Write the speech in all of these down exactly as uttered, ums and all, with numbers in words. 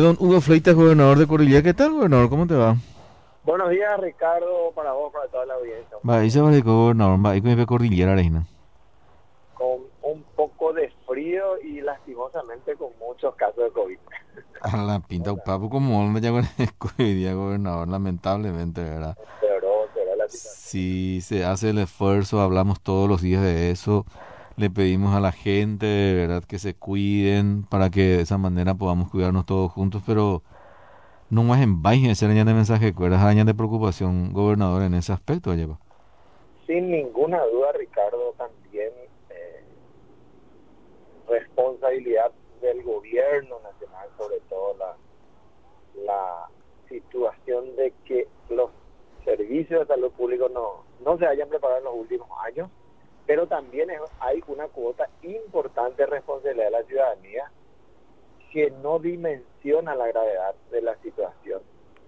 don Hugo Fleitas, gobernador de Cordillera. ¿Qué tal, gobernador? ¿Cómo te va? Buenos días, Ricardo, para vos, para toda la audiencia. Un Va, ahí se gusto. va de gobernador, va, ahí con Cordillera, Reina. Con un poco de frío y lastimosamente con muchos casos de COVID. A la pinta, O un sea, papo como onda ya con el día, gobernador, lamentablemente, ¿verdad? empeoró, empeoró la situación. Si se hace el esfuerzo, hablamos todos los días de eso, le pedimos a la gente, ¿verdad?, que se cuiden para que de esa manera podamos cuidarnos todos juntos, pero no más en vaina ese araña de mensaje, ¿cuerdas araña de preocupación, gobernador, en ese aspecto, lleva? Sin ninguna duda, Ricardo, también eh, responsabilidad del gobierno nacional, sobre todo la, la situación de que los servicios de salud público no, no se hayan preparado en los últimos años, pero también es- hay una cuota importante de responsabilidad de la ciudadanía que no dimensiona la gravedad de la situación.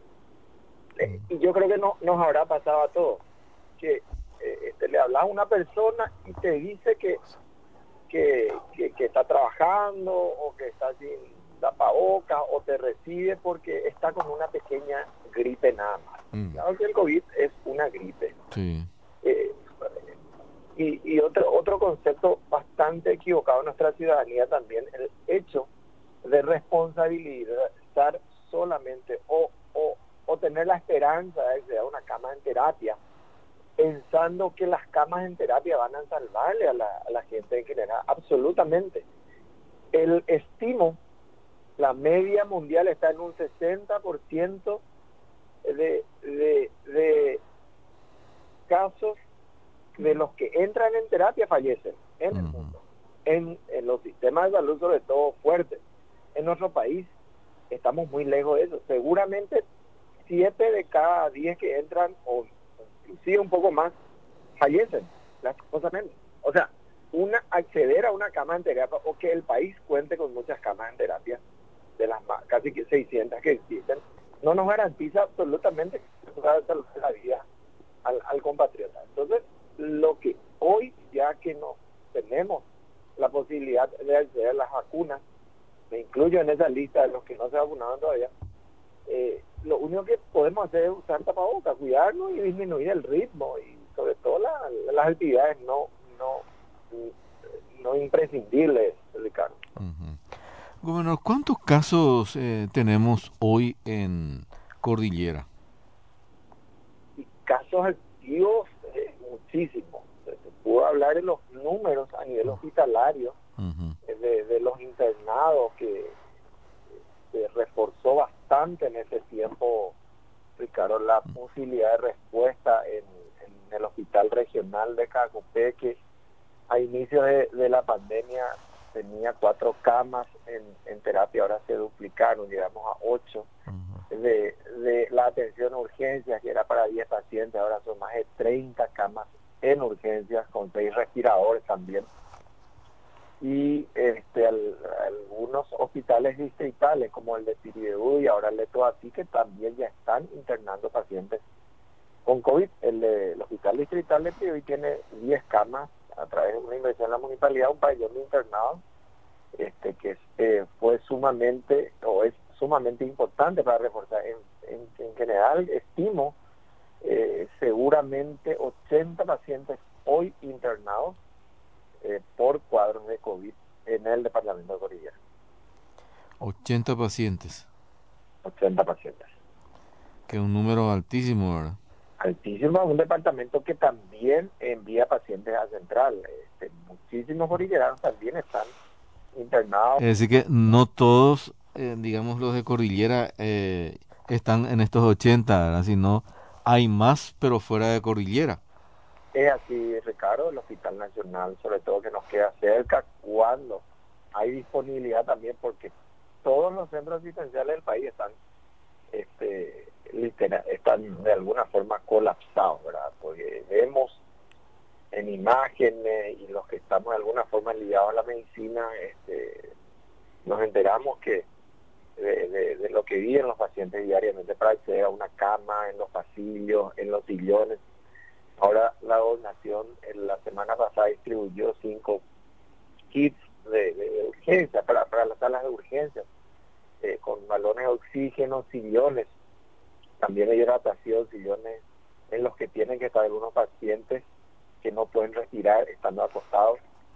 Eh, y yo creo que no, nos habrá pasado a todos, que eh, te le hablas a una persona y te dice que, que, que, que está trabajando o que está sin tapabocas o te recibe porque está con una pequeña gripe nada más. Mm, Claro que el COVID es una gripe. sí. Eh, y y otro, otro concepto bastante equivocado en nuestra ciudadanía también, el hecho de responsabilizar solamente o, o, o tener la esperanza de acceder a una cama en terapia, pensando que las camas en terapia van a salvarle a la, a la gente en general. Absolutamente. El estimo, la media mundial está en un sesenta por ciento de, de, de casos de los que entran en terapia fallecen en el Ujú. mundo, en, en los sistemas de salud sobre todo fuertes. En nuestro país estamos muy lejos de eso. Seguramente siete de cada diez que entran, o inclusive un poco más, fallecen, lastimosamente. O sea, una, acceder a una cama en terapia, o que el país cuente con muchas camas en terapia, de las más, casi que seiscientas que existen, no nos garantiza absolutamente que va a salvar la vida al, al compatriota. Entonces, lo que hoy, ya que no tenemos la posibilidad de acceder a las vacunas, me incluyo en esa lista de los que no se vacunaron todavía, eh, lo único que podemos hacer es usar tapabocas, cuidarnos y disminuir el ritmo y sobre todo la, las actividades no, no, no imprescindibles, Ricardo. Ujú. Gobernador, ¿cuántos casos eh, tenemos hoy en Cordillera? Y casos activos, eh, muchísimos. Se pudo hablar de los números a nivel hospitalario, Ujú. eh, de, de los internados que se reforzó bastante en ese tiempo, Ricardo, la posibilidad de respuesta en, en el hospital regional de Cacopeque. A inicios de, de la pandemia tenía cuatro camas en, en terapia, ahora se duplicaron, llegamos a ocho. Ujú. De, de la atención a urgencias, que era para diez pacientes, ahora son más de treinta camas en urgencias, con seis respiradores también. Y este al, algunos hospitales distritales como el de Piribeú y ahora el de Toatí, que también ya están internando pacientes con COVID. El, de, el hospital distrital de Piribeú tiene diez camas a través de una inversión en la municipalidad, un pabellón de internados, este que eh, fue sumamente o es sumamente importante para reforzar. En, en, en general estimo eh, seguramente ochenta pacientes hoy internados eh, por cuadros de COVID en el departamento de Cordillera. ochenta pacientes, ochenta pacientes. que es un número altísimo, ¿verdad? Altísimo, un departamento que también envía pacientes a central. Este, muchísimos cordilleranos también están internados. Es decir, que no todos, eh, digamos, los de Cordillera eh, están en estos ochenta, ¿verdad? Sino hay más, pero fuera de Cordillera. Es así, Ricardo, el Hospital Nacional, sobre todo que nos queda cerca, cuando hay disponibilidad también, porque todos los centros asistenciales del país están, este, literal, están de alguna forma colapsados, ¿verdad? Porque vemos en imágenes y los que estamos de alguna forma ligados a la medicina, este, nos enteramos que de, de, de lo que viven los pacientes diariamente para acceder a una cama, en los pasillos, en los sillones. Ahora la gobernación en la semana pasada distribuyó cinco kits de, de, de urgencia para, para las salas de urgencia. eh, con balones de oxígeno, sillones, también hay hidratación, sillones en los que tienen que estar algunos pacientes que no pueden respirar estando acostados.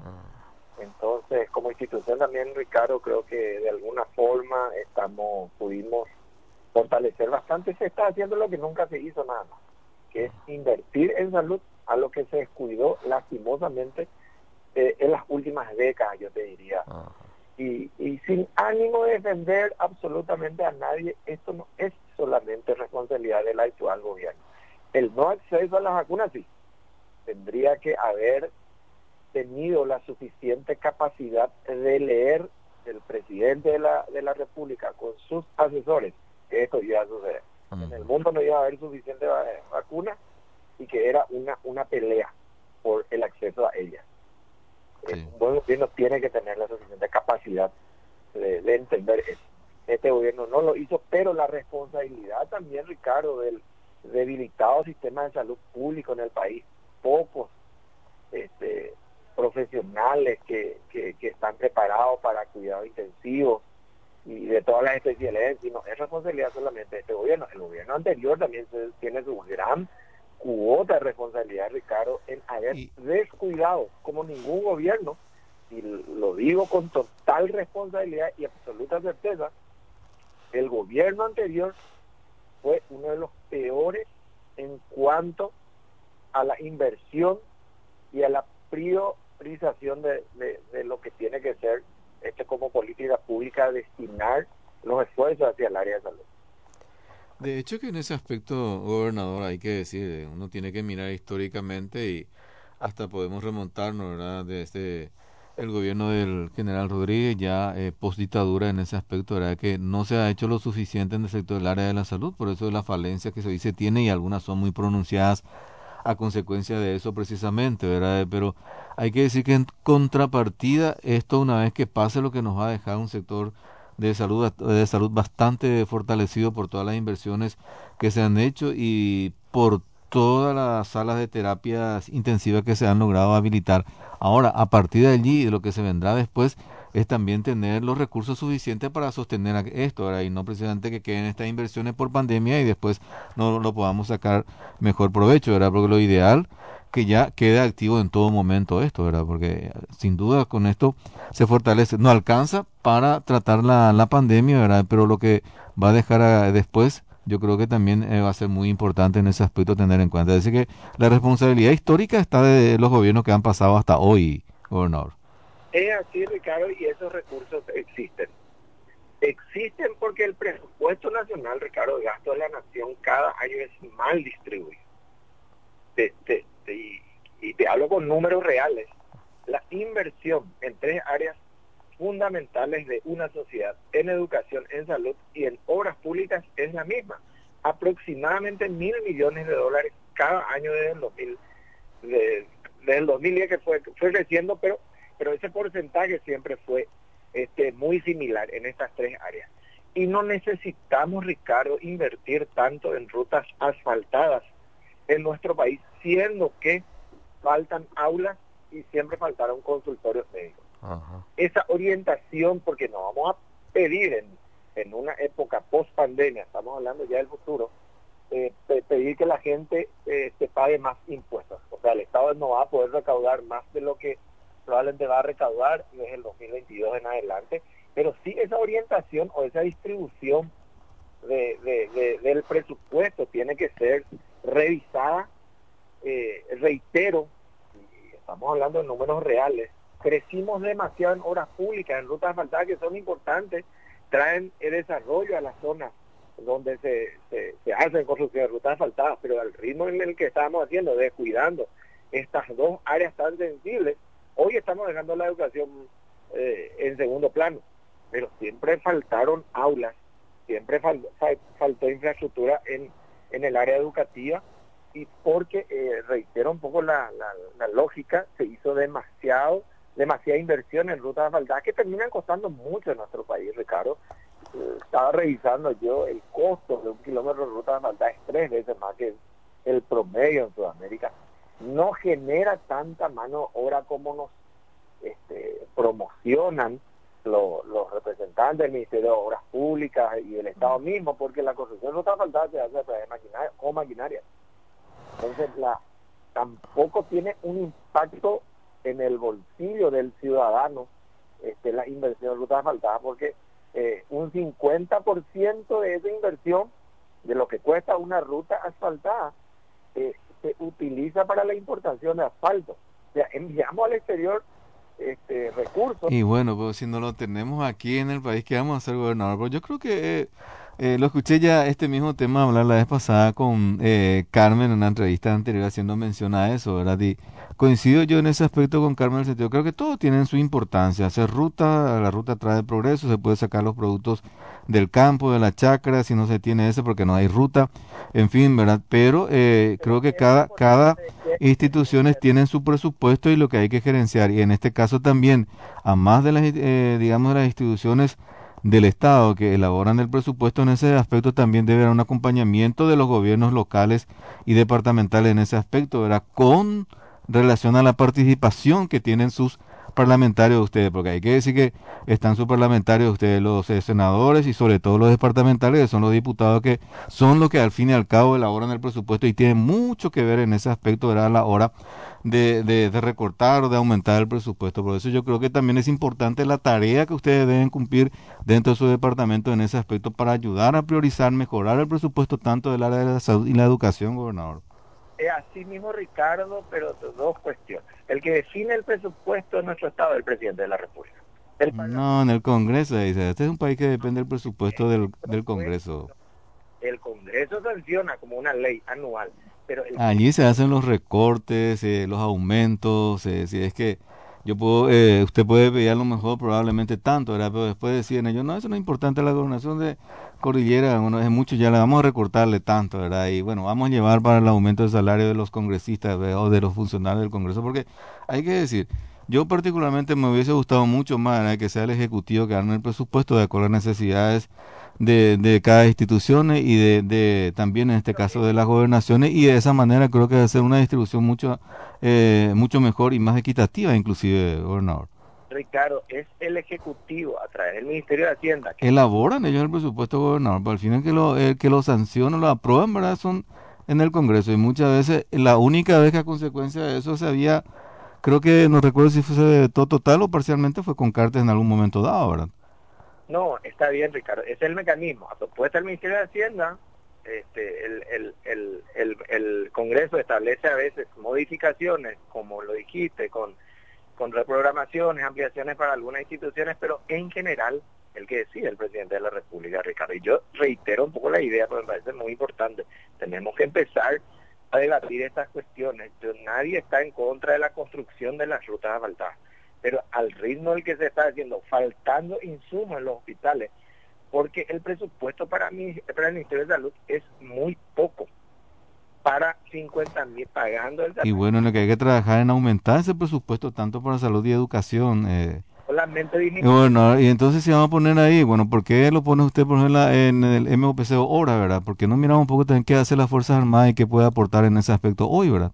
Entonces, como institución también, Ricardo, creo que de alguna forma estamos pudimos fortalecer bastante. Se está haciendo lo que nunca se hizo nada más, que es invertir en salud, a lo que se descuidó lastimosamente eh, en las últimas décadas, yo te diría. Y, y sin ánimo de defender absolutamente a nadie, esto no es solamente responsabilidad del actual gobierno. El no acceso a las vacunas, sí, tendría que haber tenido la suficiente capacidad de leer el presidente de la, de la República con sus asesores que esto iba a suceder. Uh-huh. En el mundo no iba a haber suficiente vacunas y que era una, una pelea por el acceso a ellas. Sí. Un buen gobierno tiene que tener la suficiente capacidad de, de entender eso. Este gobierno no lo hizo, pero la responsabilidad también, Ricardo, del debilitado sistema de salud público en el país, pocos este, profesionales que, que, que están preparados para cuidados intensivos y de todas las especialidades, sino es responsabilidad solamente de este gobierno. El gobierno anterior también se, tiene su gran cuota de responsabilidad, Ricardo, en haber y... descuidado como ningún gobierno, y lo digo con total responsabilidad y absoluta certeza, el gobierno anterior fue uno de los peores en cuanto a la inversión y a la priorización de, de, de lo que tiene que ser este como política pública, destinar los esfuerzos hacia el área de salud. De hecho que en ese aspecto, gobernador, hay que decir, uno tiene que mirar históricamente y hasta podemos remontarnos, ¿verdad?, desde el gobierno del general Rodríguez, ya eh, post dictadura en ese aspecto, ¿verdad?, que no se ha hecho lo suficiente en el sector del área de la salud, por eso la falencia que se dice tiene y algunas son muy pronunciadas a consecuencia de eso precisamente, ¿verdad? Pero hay que decir que en contrapartida, esto una vez que pase lo que nos va a dejar un sector de salud de salud bastante fortalecido por todas las inversiones que se han hecho y por todas las salas de terapias intensivas que se han logrado habilitar. Ahora, a partir de allí, de lo que se vendrá después, es también tener los recursos suficientes para sostener esto, ¿verdad? Y no precisamente que queden estas inversiones por pandemia y después no lo podamos sacar mejor provecho, ¿verdad? Porque lo ideal que ya quede activo en todo momento esto, ¿verdad? Porque sin duda con esto se fortalece, no alcanza para tratar la, la pandemia, ¿verdad? Pero lo que va a dejar a, después, yo creo que también eh, va a ser muy importante en ese aspecto tener en cuenta. Es decir, que la responsabilidad histórica está de los gobiernos que han pasado hasta hoy, gobernador. Es así, Ricardo, y esos recursos existen. Existen porque el presupuesto nacional, Ricardo, de gasto de la nación cada año es mal distribuido. Te, te, te, y, y te hablo con números reales. La inversión en tres áreas fundamentales de una sociedad, en educación, en salud y en obras públicas, es la misma. Aproximadamente mil millones de dólares cada año desde el dos mil, de, desde el dos mil diez, que fue, fue creciendo, pero pero ese porcentaje siempre fue este, muy similar en estas tres áreas. Y no necesitamos, Ricardo, invertir tanto en rutas asfaltadas en nuestro país, siendo que faltan aulas y siempre faltaron consultorios médicos. Ajá. Esa orientación, porque nos vamos a pedir en, en una época post-pandemia, estamos hablando ya del futuro, eh, pedir que la gente eh, se pague más impuestos. O sea, el Estado no va a poder recaudar más de lo que probablemente va a recaudar desde el dos mil veintidós en adelante, pero sí esa orientación o esa distribución de, de, de, del presupuesto tiene que ser revisada. Eh, reitero, y estamos hablando de números reales, crecimos demasiado en obras públicas, en rutas asfaltadas que son importantes, traen el desarrollo a las zonas donde se, se, se hacen construcción de rutas asfaltadas, pero al ritmo en el que estábamos haciendo, descuidando estas dos áreas tan sensibles, hoy estamos dejando la educación eh, en segundo plano, pero siempre faltaron aulas, siempre fal, fal, faltó infraestructura en, en el área educativa, y porque, eh, reitero un poco la, la, la lógica, se hizo demasiado, demasiada inversión en rutas asfaltadas que terminan costando mucho en nuestro país, Ricardo. Eh, estaba revisando yo el costo de un kilómetro de ruta asfaltada es tres veces más que el promedio en Sudamérica. No genera tanta mano de obra como nos este, promocionan lo, los representantes del Ministerio de Obras Públicas y del Estado mismo, porque la construcción de ruta asfaltada se hace a través de maquinaria o maquinaria. Entonces, la, tampoco tiene un impacto en el bolsillo del ciudadano este, la inversión de ruta asfaltada, porque eh, un cincuenta por ciento de esa inversión, de lo que cuesta una ruta asfaltada, eh, se utiliza para la importación de asfalto. O sea, enviamos al exterior este recursos. Y bueno, pues si no lo tenemos aquí en el país, ¿qué vamos a hacer, gobernador? Pues yo creo que eh, eh, lo escuché ya este mismo tema hablar la vez pasada con eh, Carmen en una entrevista anterior haciendo mención a eso, ¿verdad? Y coincido yo en ese aspecto con Carmen en el sentido, creo que todo tiene su importancia. Hacer ruta, la ruta trae progreso, se puede sacar los productos del campo, de la chacra, si no se tiene eso porque no hay ruta, en fin, ¿verdad? Pero eh, Pero creo que ¿qué es cada, cada importante? ¿Qué, instituciones tienen su presupuesto y lo que hay que gerenciar. Y en este caso también, a más de las, eh, digamos, de las instituciones del Estado que elaboran el presupuesto, en ese aspecto también debe haber un acompañamiento de los gobiernos locales y departamentales en ese aspecto, ¿verdad? Con relación a la participación que tienen sus parlamentarios de ustedes, porque hay que decir que están sus parlamentarios de ustedes, los eh, senadores y sobre todo los departamentales, que son los diputados que son los que al fin y al cabo elaboran el presupuesto y tienen mucho que ver en ese aspecto, ¿verdad? A la hora de, de, de recortar o de aumentar el presupuesto. Por eso yo creo que también es importante la tarea que ustedes deben cumplir dentro de su departamento en ese aspecto para ayudar a priorizar, mejorar el presupuesto tanto del área de la salud y la educación, gobernador. Es así mismo, Ricardo, pero dos cuestiones. El que define el presupuesto de nuestro Estado es el presidente de la República. El No, Parlamento, en el Congreso, dice. Este es un país que depende del el presupuesto del, del Congreso. presupuesto, el Congreso sanciona como una ley anual, pero el Allí se hacen los recortes, eh, los aumentos, eh, si es que yo puedo, eh, usted puede pedir a lo mejor probablemente tanto, ¿verdad? Pero después deciden ellos, no, eso no es importante, la gobernación de Cordillera, bueno, es mucho, ya le vamos a recortarle tanto, ¿verdad? Y bueno, vamos a llevar para el aumento del salario de los congresistas, ¿verdad? O de los funcionarios del Congreso, porque hay que decir, yo particularmente me hubiese gustado mucho más, ¿verdad? Que sea el Ejecutivo que arme el presupuesto de acuerdo a las necesidades de, de cada institución y de, de también en este caso de las gobernaciones, y de esa manera creo que va a ser una distribución mucho eh, mucho mejor y más equitativa inclusive, gobernador. Ricardo, es el Ejecutivo a través del Ministerio de Hacienda que Elaboran ellos el presupuesto, gobernador, pero al final que lo el que lo sancionan, lo aprueban, ¿verdad? Son en el Congreso, y muchas veces la única vez que a consecuencia de eso se había, creo que no recuerdo si fue todo total o parcialmente, fue con cartas en algún momento dado, ¿verdad? no, está bien, Ricardo, ese es el mecanismo. A propuesta del Ministerio de Hacienda, este, el, el, el, el, el Congreso establece a veces modificaciones, como lo dijiste, con, con reprogramaciones, ampliaciones para algunas instituciones, pero en general el que decide el presidente de la República, Ricardo. Y yo reitero un poco la idea, porque me parece muy importante. Tenemos que empezar a debatir estas cuestiones. Yo, nadie está en contra de la construcción de las rutas asfaltadas, pero al ritmo del que se está haciendo, faltando insumos en los hospitales, porque el presupuesto para mí, para el Ministerio de Salud es muy poco, para cincuenta mil pagando el Y salario. bueno, en lo que hay que trabajar en aumentar ese presupuesto tanto para salud y educación. Eh, Solamente y disminuir. bueno, y entonces si vamos a poner ahí, bueno, ¿por qué lo pone usted, por ejemplo, en el M O P C ahora, verdad? Porque no miramos un poco también qué hace las Fuerzas Armadas y qué puede aportar en ese aspecto hoy, ¿verdad?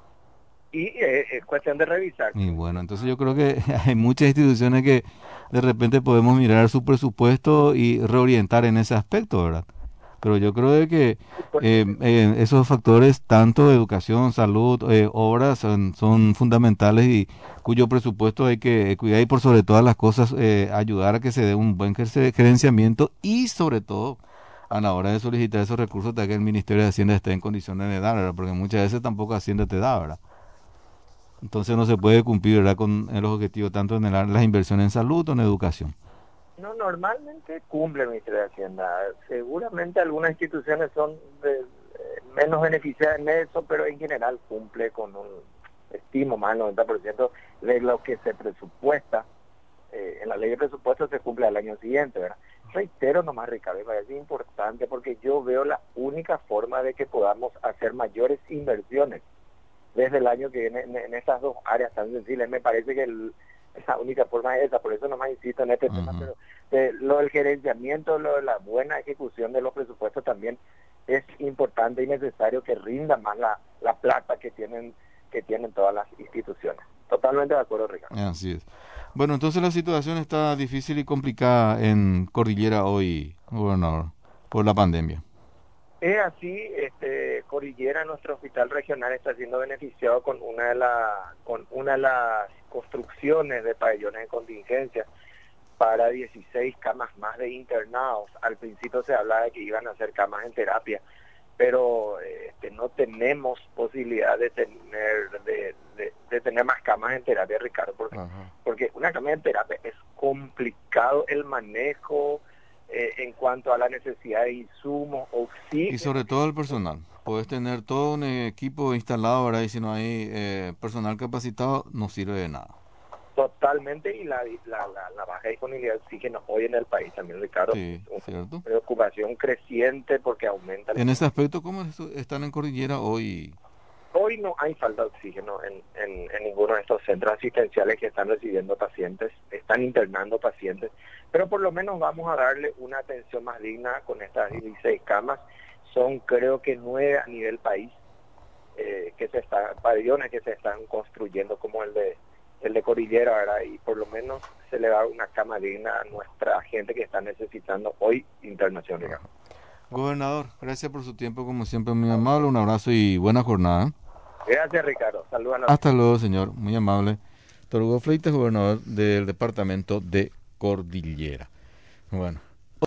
Y eh, es cuestión de revisar. Y bueno, entonces yo creo que hay muchas instituciones que de repente podemos mirar su presupuesto y reorientar en ese aspecto, ¿verdad? Pero yo creo de que eh, eh, esos factores, tanto educación, salud, eh, obras, son, son fundamentales y cuyo presupuesto hay que cuidar y por sobre todas las cosas eh, ayudar a que se dé un buen gerce- gerenciamiento y sobre todo a la hora de solicitar esos recursos, de que el Ministerio de Hacienda esté en condiciones de dar, ¿verdad? Porque muchas veces tampoco Hacienda te da, ¿verdad? Entonces no se puede cumplir, ¿verdad? Con los objetivos tanto en el, las inversiones en salud o en educación. No, normalmente cumple el Ministerio de Hacienda. Seguramente algunas instituciones son de, eh, menos beneficiadas en eso, pero en general cumple con un, estimo, más del noventa por ciento de lo que se presupuesta. Eh, en la ley de presupuesto se cumple al año siguiente, ¿verdad? Reitero nomás, Ricardo, me parece importante porque yo veo la única forma de que podamos hacer mayores inversiones desde el año que viene en, en estas dos áreas tan sensibles. Me parece que el, la única forma es esa, por eso nomás insisto en este tema, Ujú. pero eh, lo del gerenciamiento, lo de la buena ejecución de los presupuestos también es importante y necesario que rinda más la, la plata que tienen que tienen todas las instituciones. Totalmente de acuerdo, Ricardo. Así es. Bueno, entonces la situación está difícil y complicada en Cordillera hoy, gobernador, por la pandemia. Es así, este, Cordillera, nuestro hospital regional, está siendo beneficiado con una de la, con una de las construcciones de pabellones de contingencia para dieciséis camas más de internados. Al principio se hablaba de que iban a hacer camas en terapia, pero este, no tenemos posibilidad de tener de, de, de tener más camas en terapia, Ricardo, porque, porque una cama en terapia es complicado el manejo eh, en cuanto a la necesidad de insumos, oxígeno. Y sobre todo el personal. Puedes tener todo un equipo instalado, ¿verdad? Y si no hay eh, personal capacitado, no sirve de nada. Totalmente, y la, la, la, la baja disponibilidad de oxígeno hoy en el país también, Ricardo, Sí, es una cierto. preocupación creciente porque aumenta el... En ese aspecto, ¿cómo están en Cordillera hoy? Hoy no hay falta de oxígeno en, en, en ninguno de estos centros asistenciales que están recibiendo pacientes, están internando pacientes, pero por lo menos vamos a darle una atención más digna con estas dieciséis camas. Son creo que nueve a nivel país, eh, que se están, pabellones que se están construyendo como el de el de Cordillera, ¿verdad? Y por lo menos se le da una cama digna a nuestra gente que está necesitando hoy internación, digamos. Gobernador, gracias por su tiempo, como siempre, muy amable. Un abrazo y buena jornada. Gracias, Ricardo. Saludos a la... Hasta luego, señor. Muy amable. Doctor Hugo Fleites, gobernador del departamento de Cordillera. Bueno.